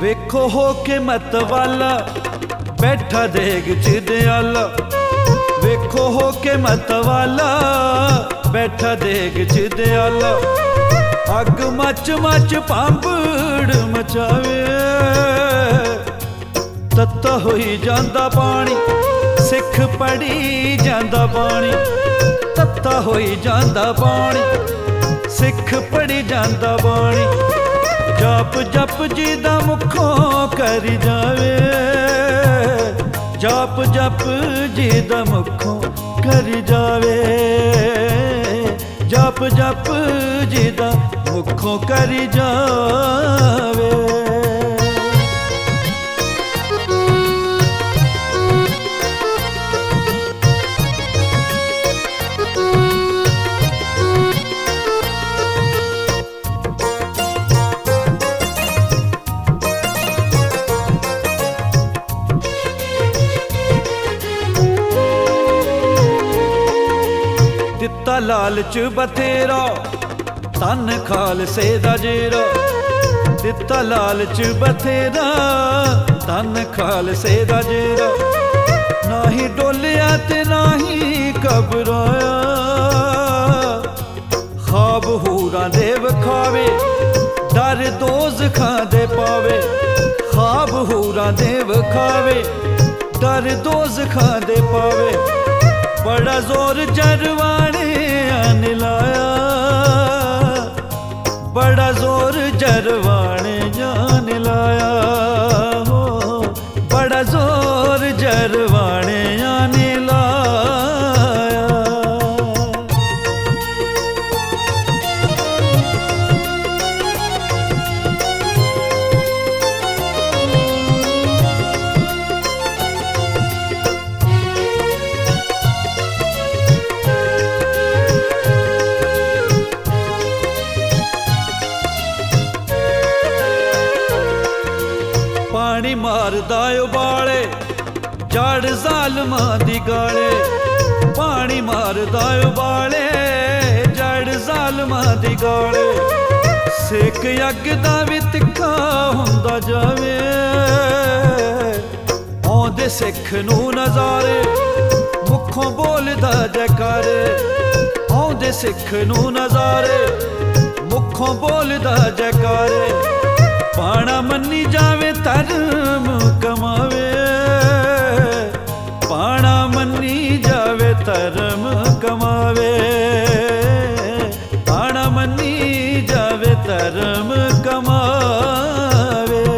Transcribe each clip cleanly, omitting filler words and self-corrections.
ਵੇਖੋ ਹੋ ਕੇ ਮਤ ਵਾਲਾ ਬੈਠਾ ਦੇਗ ਚ ਦਿਆਲਾ। ਵੇਖੋ ਹੋ ਕੇ ਮਤ ਵਾਲਾ ਬੈਠਾ ਦੇਗ ਚ ਦਿਆਲਾ। ਅੱਗ ਮੱਚ ਮੱਚ ਭਾਂਬੜ ਮਚਾਵੇ, ਤੱਤਾ ਹੋਈ ਜਾਂਦਾ ਪਾਣੀ ਸਿੱਖ ਪੜੀ ਜਾਂਦਾ ਪਾਣੀ। ਤੱਤਾ ਹੋਈ ਜਾਂਦਾ ਪਾਣੀ ਸਿੱਖ ਪੜੀ ਜਾਂਦਾ ਬਾਣੀ। ਜਪ ਜਪ ਜੀ ਦਾ ਮੁਖੋਂ ਕਰੀ ਜਾਵੇ, ਜਪ ਜਪ ਜੀ ਦਾ ਮੁਖੋਂ ਕਰੀ ਜਾਵੇ। ਜਪ ਜਪ ਜੀ ਦਾ ਮੁਖੋਂ ਕਰੀ ਜਾਵੇ। ਦਿੱਤਾ ਲਾਲਚ ਬਥੇਰਾ ਧਨ ਖਾਲਸੇ ਦਾ ਜੇਰਾ। ਦਿੱਤਾ ਲਾਲਚ ਬਥੇਰਾ ਧਨ ਖਾਲਸੇ ਦਾ ਜੇਰਾ। ਨਾ ਹੀ ਡੋਲਿਆ ਤੇ ਨਾ ਹੀ ਘਬਰਾਇਆ, ਖਾਬ ਹੂਰਾਂ ਦੇ ਵਿਖਾਵੇ ਡਰ ਦੋਜ਼ਖਾਂ ਦੇ ਪਾਵੇ। ਖਾਬ ਹੂਰਾਂ ਦੇ ਵਿਖਾਵੇ ਡਰ ਦੋਜ਼ਖਾਂ ਦੇ ਪਾਵੇ। ਬੜਾ ਜ਼ੋਰ ਜਰਵਾਣਿਆਂ ਨੇ ਲਾਇਆ, ਬੜਾ ਜ਼ੋਰ ਜਰਵਾਣਿਆਂ ਨੇ ਲਾਇਆ। ਹੋ ਬੜਾ ਜ਼ੋਰ ਜਰਵਾਣਿਆਂ ਨੇ ਲਾਇਆ। ਪਾਣੀ ਮਾਰਦਾ ਉਬਾਲੇ ਜੜ ਜ਼ਾਲਮਾਂ ਦੀ ਗਾਲੇ। ਪਾਣੀ ਮਾਰਦਾ ਉਬਾਲੇ ਜੜ ਜ਼ਾਲਮਾਂ ਦੀ ਗਾਲੇ। ਸੇਕ ਅੱਗ ਦਾ ਵੀ ਤਿੱਖਾ ਹੁੰਦਾ ਜਾਵੇ, ਆਉਂਦੇ ਸਿੱਖ ਨੂੰ ਨਜ਼ਾਰੇ ਮੁਖੋਂ ਬੋਲਦਾ ਜੈਕਾਰੇ। ਆਉਂਦੇ ਸਿੱਖ ਨੂੰ ਨਜ਼ਾਰੇ ਮੁਖੋਂ ਬੋਲਦਾ ਜੈਕਾਰੇ। ਪਾਣਾ ਮੰਨੀ ਜਾਵੇ ਧਰਮ ਕਮਾਵੇ, ਪਾਣਾ ਮੰਨੀ ਜਾਵੇ ਧਰਮ ਕਮਾਵੇ। ਪਾਣਾ ਮੰਨੀ ਜਾਵੇ ਧਰਮ ਕਮਾਵੇ।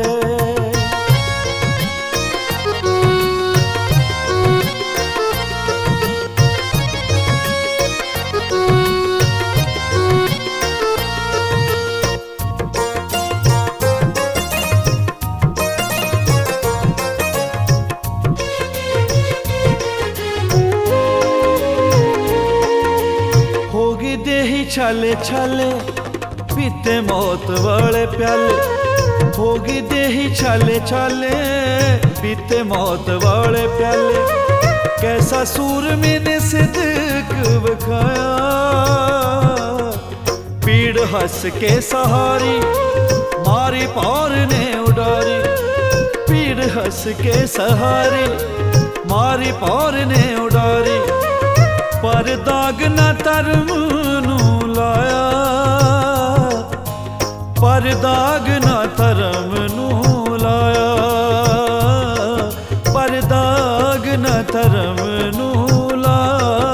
ਦੇਹੀ ਛਾਲੇ ਛਾਲੇ ਪੀਤੇ ਮੌਤ ਵਾਲੇ ਪਿਆਲੇ। ਹੋ ਗਈ ਦੇਹੀ ਛਾਲੇ ਛਾਲੇ ਪੀਤੇ ਮੌਤ ਵਾਲੇ ਪਿਆਲੇ। ਕੈਸਾ ਸੂਰਮੇ ਨੇ ਸਿਦਕ ਵਿਖਾਇਆ, ਪੀੜ ਹੱਸ ਕੇ ਸਹਾਰੀ ਮਾਰੀ ਪੌਰ ਨੇ ਉਡਾਰੀ। ਪੀੜ ਹੱਸ ਕੇ ਸਹਾਰੀ ਮਾਰੀ ਪੌਰ ਨੇ ਉਡਾਰੀ। ਪਰ ਦਾਗ ਨਾ ਧਰਮ ਨੂੰ ਲਾਇਆ, ਪਰ ਦਾਗ ਨਾ ਧਰਮ ਨੂੰ ਲਾਇਆ। ਪਰ ਦਾਗ ਨਾ ਧਰਮ ਨੂੰ ਲਾਇਆ।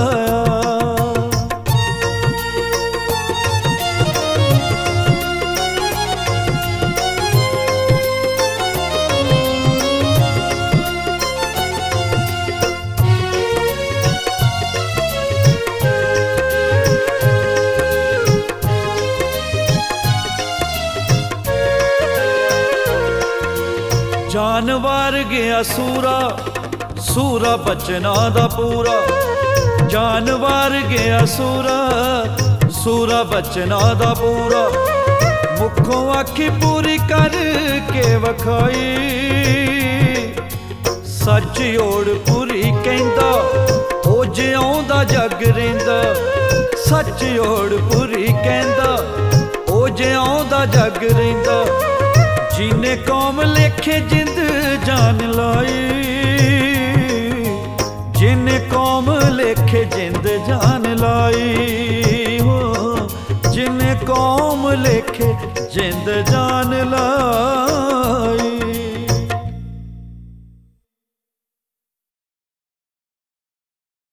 ਜਾਨਵਰ ਗਿਆ ਸੂਰਾ, ਸੂਰਾ ਬਚਨਾ ਦਾ ਪੂਰਾ। ਜਾਨਵਰ ਗਿਆ ਸੂਰਾ, ਸੂਰਾ ਬਚਨਾ ਦਾ ਪੂਰਾ। ਮੁਖੋਂ ਆਖੀ ਪੂਰੀ ਕਰਕੇ ਵਖਾਈ, ਸੱਚ ਓੜ ਪੂਰੀ ਕਹਿੰਦਾ ਉਹ ਜਿਉਂਦਾ ਜੱਗ ਰਹਿੰਦਾ। ਸੱਚ ਓੜ ਪੂਰੀ ਕਹਿੰਦਾ ਉਹ ਜਿਉਂਦਾ ਜੱਗ ਰਹਿੰਦਾ। जिने कौम लेखे जिंद जान लाई, जिने कौम लेखे जिंद जान लाई हो, जिने कौम लेखे जिंद जान लाई।